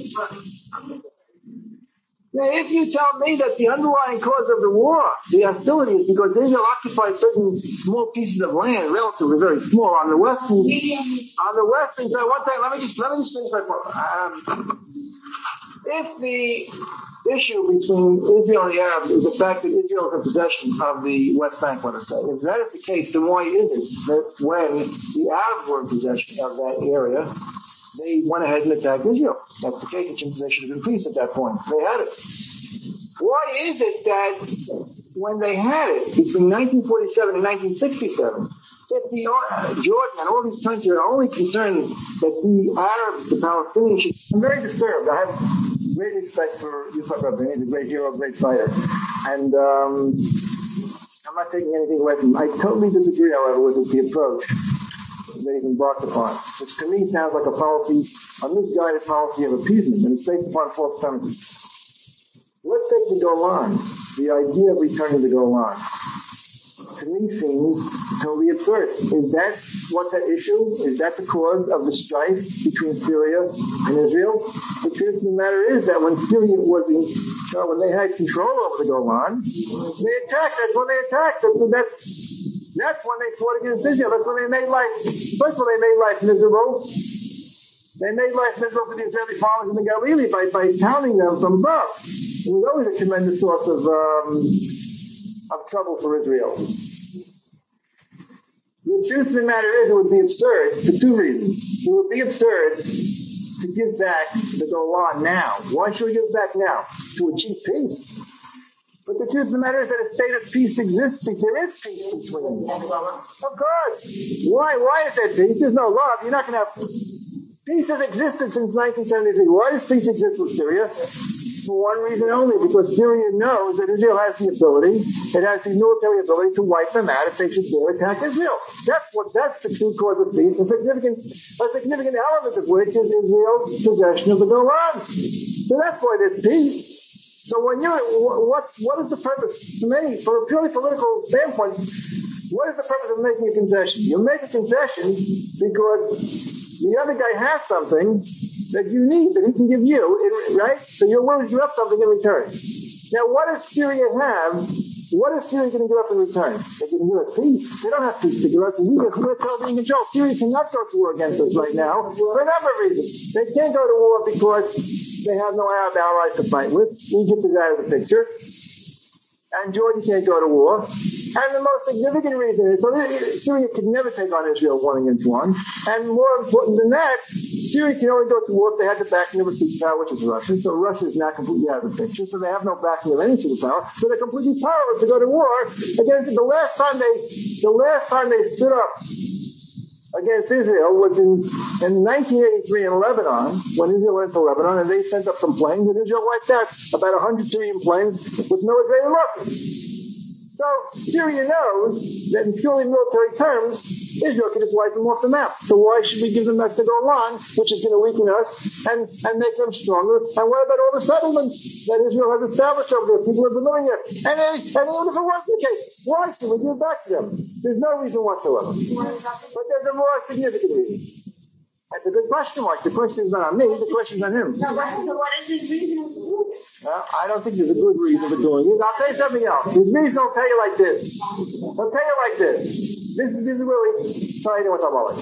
Now, if you tell me that the underlying cause of the war, the hostility, is because Israel occupies certain small pieces of land, relatively very small, on the western, on the western side. One time, let me just let me just finish my point. Um, if the issue between Israel and the Arabs is the fact that Israel is in possession of the West Bank, let us say, if that is the case, then why is it that when the Arabs were in possession of that area, they went ahead and attacked Israel? That's the case. It's in possession of peace at that point. They had it. Why is it that when they had it, between nineteen forty-seven and nineteen sixty-seven, if the uh, Jordan and all these countries are only concerned that the Arabs, the Palestinians, should... I'm very disturbed. I have great respect for Yitzhak Rabin. He's a great hero, a great fighter. And um, I'm not taking anything away from him. I totally disagree, however, with the approach that he's embarked upon, which to me sounds like a policy, a misguided policy of appeasement, and it's based upon false premises. Let's take the Golan, the idea of returning to Golan. To me seems totally absurd. Is that what's at issue? Is that the cause of the strife between Syria and Israel? The truth of the matter is that when Syria was in, uh, when they had control over the Golan, they attacked. That's when they attacked. That's, that's, that's when they fought against Israel. That's when they made life. First of all, they made life miserable. They made life miserable for the Israeli farmers in the Galilee by, by pounding them from above. It was always a tremendous source of um, of trouble for Israel. The truth of the matter is, it would be absurd for two reasons. It would be absurd to give back the Golan now. Why should we give it back now? To achieve peace. But the truth of the matter is that a state of peace exists. There is peace between them. Of course. Why? Why is there peace? There's no love. You're not going to have... Peace has existed since nineteen seventy-three. Why does peace exist with Syria? For one reason only, because Syria knows that Israel has the ability, it has the military ability to wipe them out if they should dare attack Israel. That's what, that's the true cause of peace, a significant, a significant element of which is Israel's possession of the Golan. So that's why there's peace. So when you, what, what is the purpose, to me, from a purely political standpoint, what is the purpose of making a concession? You make a concession because the other guy has something that you need, that he can give you, right? So you're willing to give up something in return. Now, what does Syria have? What is Syria going to give up in return? They're going to give us peace. They don't have peace to give us. We are totally in control. Syria cannot go to war against us right now for a number of reasons. They can't go to war because they have no Arab allies to fight with. Egypt is out of the picture. And Jordan can't go to war. And the most significant reason is, so Syria could never take on Israel one against one. And more important than that, Syria can only go to war if they had the backing of a superpower, which is Russia. So Russia is now completely out of the picture. So they have no backing of any superpower. So they're completely powerless to go to war against. The last time they, the last time they stood up against Israel was in, in nineteen eighty-three in Lebanon, when Israel went to Lebanon, and they sent up some planes, and Israel wiped out about one hundred Syrian planes with no Israeli weapons. So So Syria knows that in purely military terms, Israel can just wipe them off the map. So why should we give them back to Golan, which is going to weaken us and, and make them stronger? And what about all the settlements that Israel has established over there? People have been living here. And, they, and even if it wasn't the case, why should we give it back to them? There's no reason whatsoever. But there's a more significant reason. That's a good question mark. The question is not on me, the question is on him. So what is his reason for doing it? Well, I don't think there's a good reason for doing it. I'll tell you something else. His reason will tell you like this. He'll tell you like this. This is, this is where we tie it in with Amalek.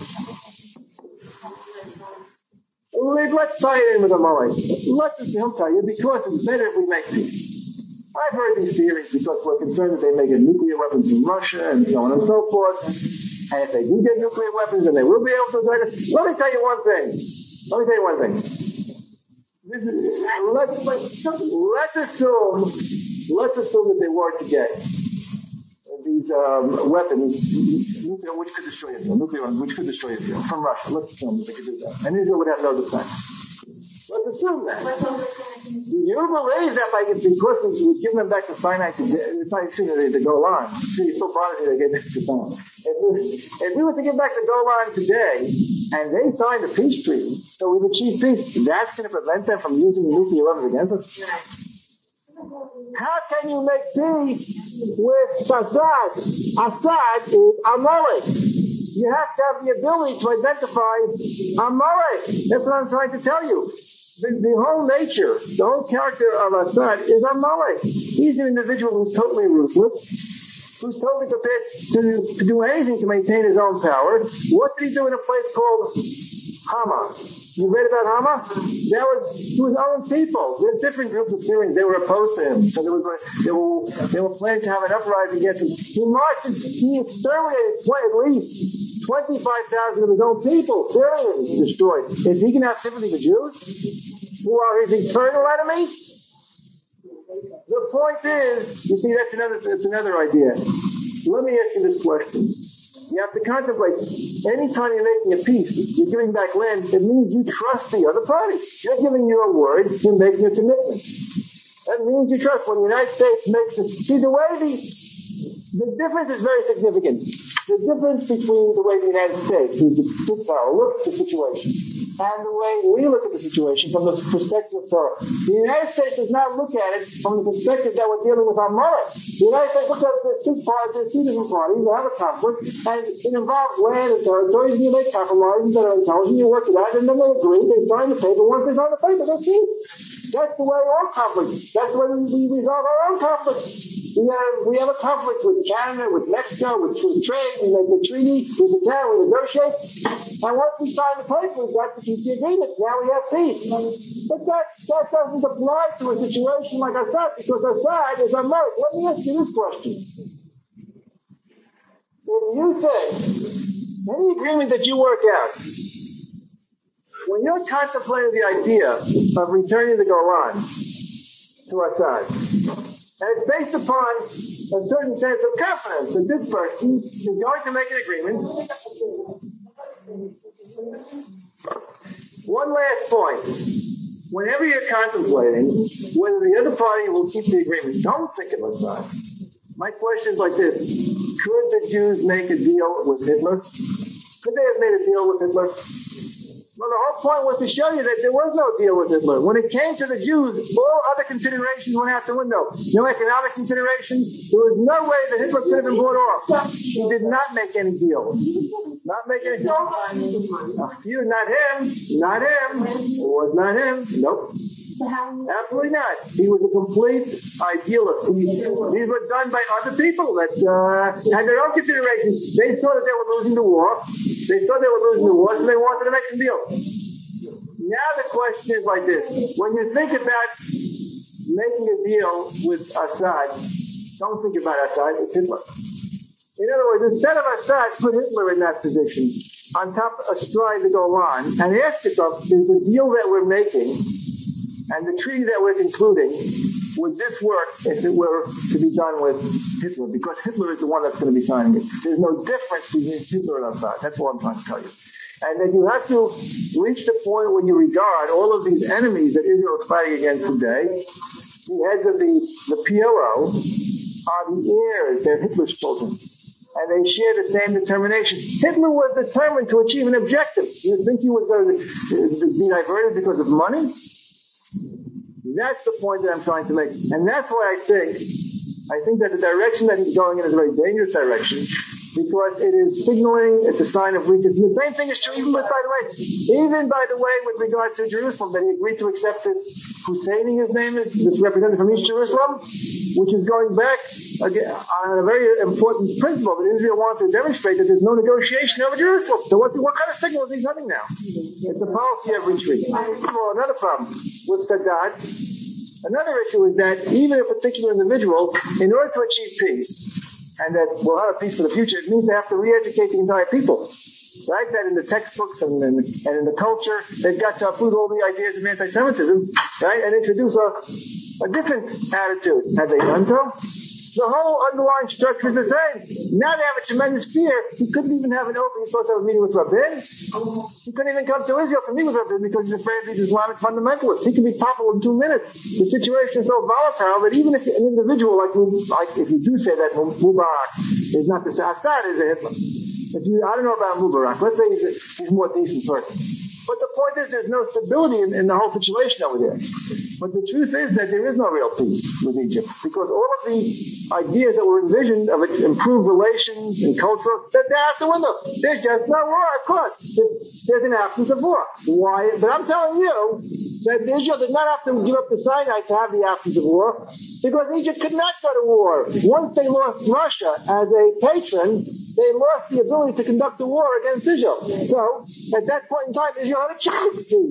Let's tie it in with Amalek. Let's, he'll tell you, because it's better if we make peace. I've heard these theories because we're concerned that they may get nuclear weapons in Russia and so on and so forth. And if they do get nuclear weapons, then they will be able to attack us. Let me tell you one thing. Let me tell you one thing. This is, let's, let's assume, let's assume that they were to get these um, weapons, nuclear, which could destroy Israel, nuclear ones, which could destroy Israel from Russia. Let's assume that they could do that, and Israel would have no defense. Let's assume that. Do you believe that by because we've given them back to Sinai today, it's not excuse me, to Golan. See, it's so bothers me they gave back to Sinai. If we, if we were to give back to Golan today, and they signed a peace treaty, so we've achieved peace, that's going to prevent them from using nuclear weapons against us? How can you make peace with Assad? Assad is Amalek. You have to have the ability to identify Amalek. That's what I'm trying to tell you. The, the whole nature, the whole character of Assad is Amalek. He's an individual who's totally ruthless, who's totally prepared to, to do anything to maintain his own power. What did he do in a place called Hama? You read about Hama? That was to his own people. There's different groups of Syrians. They were opposed to him. So there was a, they were they were planning to have an uprising against him. He marched. He exterminated at least twenty-five thousand of his own people. Syrians destroyed. Is he going to have sympathy for Jews, who are his eternal enemies? The point is, you see, that's another that's another idea. Let me ask you this question. You have to contemplate, anytime you're making a peace, you're giving back land, it means you trust the other party. You're giving your word, you're making a commitment. That means you trust. When the United States makes it, see the way the, the difference is very significant. The difference between the way the United States, who's the superpower, looks at the situation, and the way we look at the situation from the perspective of Torah. The United States does not look at it from the perspective that we're dealing with our mother. The United States looks at it as two parties, two different parties, they have a conflict, and it involves land and territories, and you make compromises that are intelligent, you work it out, and then they agree, they sign the paper. Once they sign the paper, that's it. That's the way all conflicts. That's the way we, we resolve our own conflicts. We have, we have a conflict with Canada, with Mexico, with, with trade. We make a treaty, we sit down, we negotiate. And once we sign the paper, we've got to keep the agreement. Now we have peace. But that, that doesn't apply to a situation like Assad, because Assad is American. Let me ask you this question. If you think, any agreement that you work out, when you're contemplating the idea of returning the Golan to Assad, and it's based upon a certain sense of confidence that this person is going to make an agreement. One last point. Whenever you're contemplating whether the other party will keep the agreement, don't think of Assad. My question is like this. Could the Jews make a deal with Hitler? Could they have made a deal with Hitler? Well, the whole point was to show you that there was no deal with Hitler. When it came to the Jews, all other considerations went out the window. No economic considerations. There was no way that Hitler could have been bought off. He did not make any deal. Not make any deal. A few, not him. Not him. It was not him. Nope. Absolutely not. He was a complete idealist. He, these were done by other people that uh, had their own considerations. They saw that they were losing the war. They saw they were losing the war, so they wanted to make a deal. Now the question is like this. When you think about making a deal with Assad, don't think about Assad, it's Hitler. In other words, instead of Assad, put Hitler in that position, on top, astride the Golan, and ask yourself, is the deal that we're making and the treaty that we're concluding, would this work if it were to be done with Hitler? Because Hitler is the one that's going to be signing it. There's no difference between Hitler and Assad. That's all I'm trying to tell you. And then you have to reach the point where you regard all of these enemies that Israel is fighting against today, the heads of the, the P L O, are the heirs. They're Hitler's children. And they share the same determination. Hitler was determined to achieve an objective. You think he was going to be diverted because of money? That's the point that I'm trying to make. And that's why I think, I think that the direction that he's going in is a very dangerous direction, because it is signaling, it's a sign of weakness. And the same thing is true even with, by the way, even by the way, with regard to Jerusalem, that he agreed to accept this Husseini, his name is, this representative from East Jerusalem, which is going back again, on a very important principle that Israel wanted to demonstrate that there's no negotiation over Jerusalem. So what, what kind of signal is he sending now? It's a policy of retreat. Well, another problem with Sadat, another issue is that even a particular individual, in order to achieve peace, and that we'll have a peace for the future, it means they have to re-educate the entire people. Right? That in the textbooks and, and, and in the culture, they've got to uproot all the ideas of anti-Semitism, right? And introduce a, a different attitude. Have they done so? The whole underlying structure is the same. Now they have a tremendous fear. He couldn't even have an open, he's supposed to have a meeting with Rabin. He couldn't even come to Israel to meet with Rabin because he's afraid of these Islamic fundamentalists. He can be toppled in two minutes. The situation is so volatile that even if an individual like, like if you do say that Mubarak is not the Assad is a Hitler. If you, I don't know about Mubarak. Let's say he's a, he's a more decent person. But the point is, there's no stability in, in the whole situation over there. But the truth is that there is no real peace with Egypt, because all of the ideas that were envisioned of improved relations and culture, that they're out the window. There's just no war, of course. There's an absence of war. Why? But I'm telling you that Israel did not have to give up the Sinai to have the absence of war, because Egypt could not go to war. Once they lost Russia as a patron, they lost the ability to conduct a war against Israel. So, at that point in time, Israel had a chance to.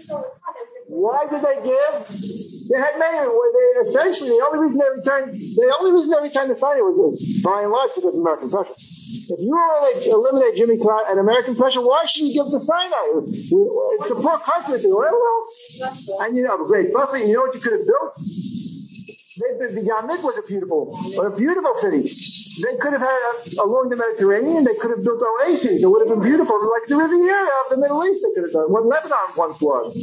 Why did they give? They had made it. They, essentially, the only reason they returned, the only reason they returned to Sinai was, by and large, because of American pressure. If you were to eliminate Jimmy Carter and American pressure, why should you give the Sinai? It's a poor country to oil well. And you know, a great buffer. You know what you could have built? They, the Yamik was a beautiful, a beautiful city. They could have had a, along the Mediterranean. They could have built oases. It would have been beautiful, like the Riviera of the Middle East. They could have done what Lebanon once was.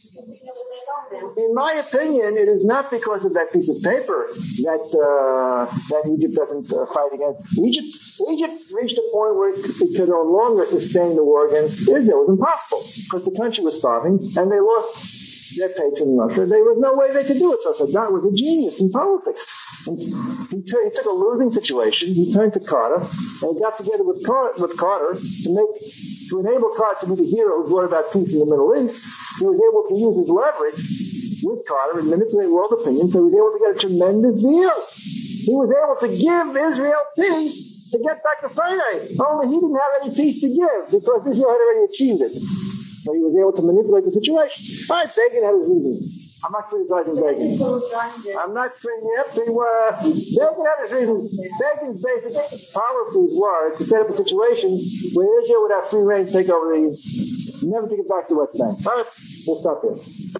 In my opinion, it is not because of that piece of paper that uh, that Egypt doesn't uh, fight against. Egypt Egypt reached a point where it, it could no longer sustain the war against Israel. It was impossible because the country was starving and they lost their patron Russia. There was no way they could do it. So Sadat was a genius in politics. And he, t- he took a losing situation. He turned to Carter and he got together with Carter, with Carter to make to enable Carter to be the hero who brought about peace in the Middle East. He was able to use his leverage with Carter and manipulate world opinion, so he was able to get a tremendous deal. He was able to give Israel peace to get back to Sinai. Only he didn't have any peace to give because Israel had already achieved it. So he was able to manipulate the situation. All right, Begin had his reasons. I'm not criticizing Begin. I'm not saying, yep, they were, Begin had his reasons. Begin's basic policies were to set up a situation where Israel would have free reign to take over the, never take it back to West Bank. All right, we'll stop here.